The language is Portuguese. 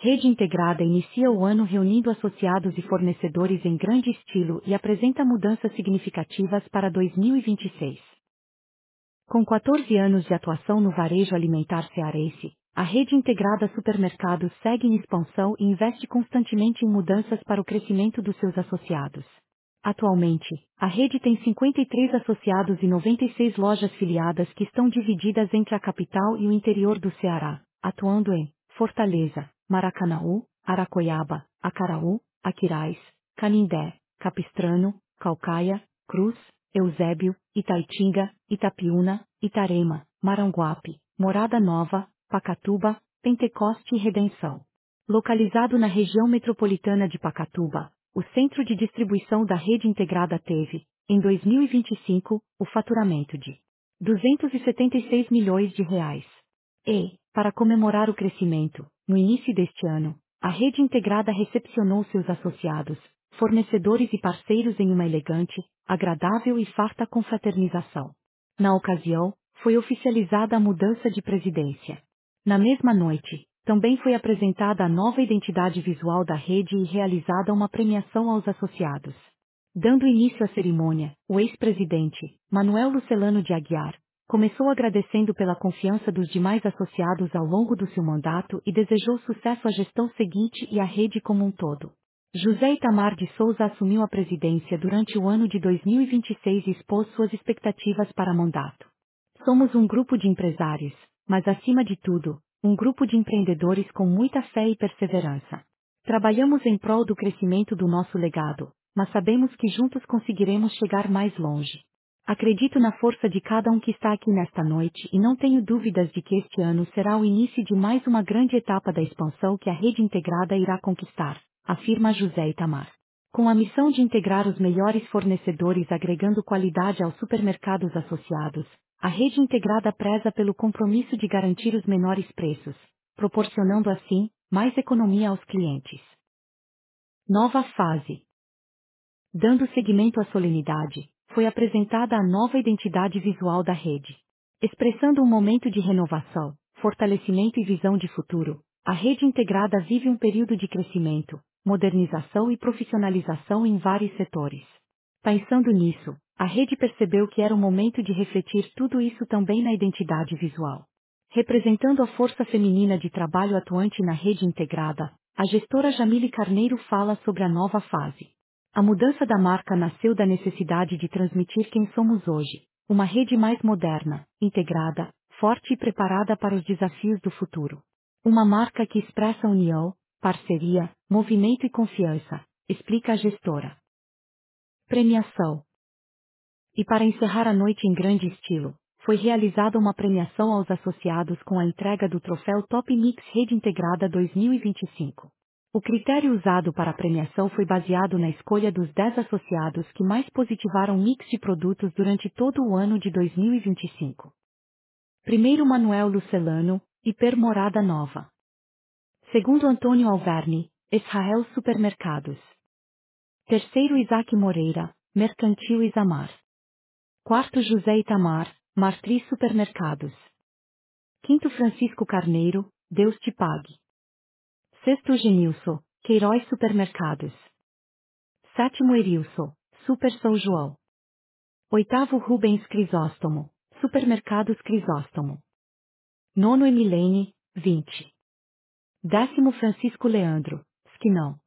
Rede Integrada inicia o ano reunindo associados e fornecedores em grande estilo e apresenta mudanças significativas para 2026. Com 14 anos de atuação no varejo alimentar cearense, a Rede Integrada Supermercados segue em expansão e investe constantemente em mudanças para o crescimento dos seus associados. Atualmente, a rede tem 53 associados e 96 lojas filiadas que estão divididas entre a capital e o interior do Ceará, atuando em Fortaleza, Maracanaú, Aracoiaba, Acaraú, Aquiraz, Canindé, Capistrano, Caucaia, Cruz, Eusébio, Itaitinga, Itapiúna, Itarema, Maranguape, Morada Nova, Pacatuba, Pentecoste e Redenção. Localizado na região metropolitana de Pacatuba, o centro de distribuição da rede integrada teve, em 2025, o faturamento de 276 milhões de reais. E, para comemorar o crescimento, no início deste ano, a rede integrada recepcionou seus associados, fornecedores e parceiros em uma elegante, agradável e farta confraternização. Na ocasião, foi oficializada a mudança de presidência. Na mesma noite, também foi apresentada a nova identidade visual da rede e realizada uma premiação aos associados. Dando início à cerimônia, o ex-presidente, Manuel Lucelano de Aguiar, começou agradecendo pela confiança dos demais associados ao longo do seu mandato e desejou sucesso à gestão seguinte e à rede como um todo. José Itamar de Souza assumiu a presidência durante o ano de 2026 e expôs suas expectativas para o mandato. Somos um grupo de empresários, mas acima de tudo, um grupo de empreendedores com muita fé e perseverança. Trabalhamos em prol do crescimento do nosso legado, mas sabemos que juntos conseguiremos chegar mais longe. Acredito na força de cada um que está aqui nesta noite e não tenho dúvidas de que este ano será o início de mais uma grande etapa da expansão que a rede integrada irá conquistar, afirma José Itamar. Com a missão de integrar os melhores fornecedores agregando qualidade aos supermercados associados, a rede integrada preza pelo compromisso de garantir os menores preços, proporcionando assim mais economia aos clientes. Nova fase. Dando seguimento à solenidade, foi apresentada a nova identidade visual da rede. Expressando um momento de renovação, fortalecimento e visão de futuro, a rede integrada vive um período de crescimento, modernização e profissionalização em vários setores. Pensando nisso, a rede percebeu que era o momento de refletir tudo isso também na identidade visual. Representando a força feminina de trabalho atuante na rede integrada, a gestora Jamile Carneiro fala sobre a nova fase. A mudança da marca nasceu da necessidade de transmitir quem somos hoje, uma rede mais moderna, integrada, forte e preparada para os desafios do futuro. Uma marca que expressa união, parceria, movimento e confiança, explica a gestora. Premiação. E para encerrar a noite em grande estilo, foi realizada uma premiação aos associados com a entrega do troféu Top Mix Rede Integrada 2025. O critério usado para a premiação foi baseado na escolha dos 10 associados que mais positivaram mix de produtos durante todo o ano de 2025. Primeiro Manuel Lucelano, Hiper Morada Nova. Segundo Antônio Alverne, Israel Supermercados. Terceiro Isaac Moreira, Mercantil Isamar. Quarto José Itamar, Martri Supermercados. Quinto Francisco Carneiro, Deus te pague. Sexto Genilson, Queiroz Supermercados. Sétimo Erilson, Super São João. Oitavo Rubens Crisóstomo, Supermercados Crisóstomo. Nono Emilene, 20. Décimo Francisco Leandro, Esquinão.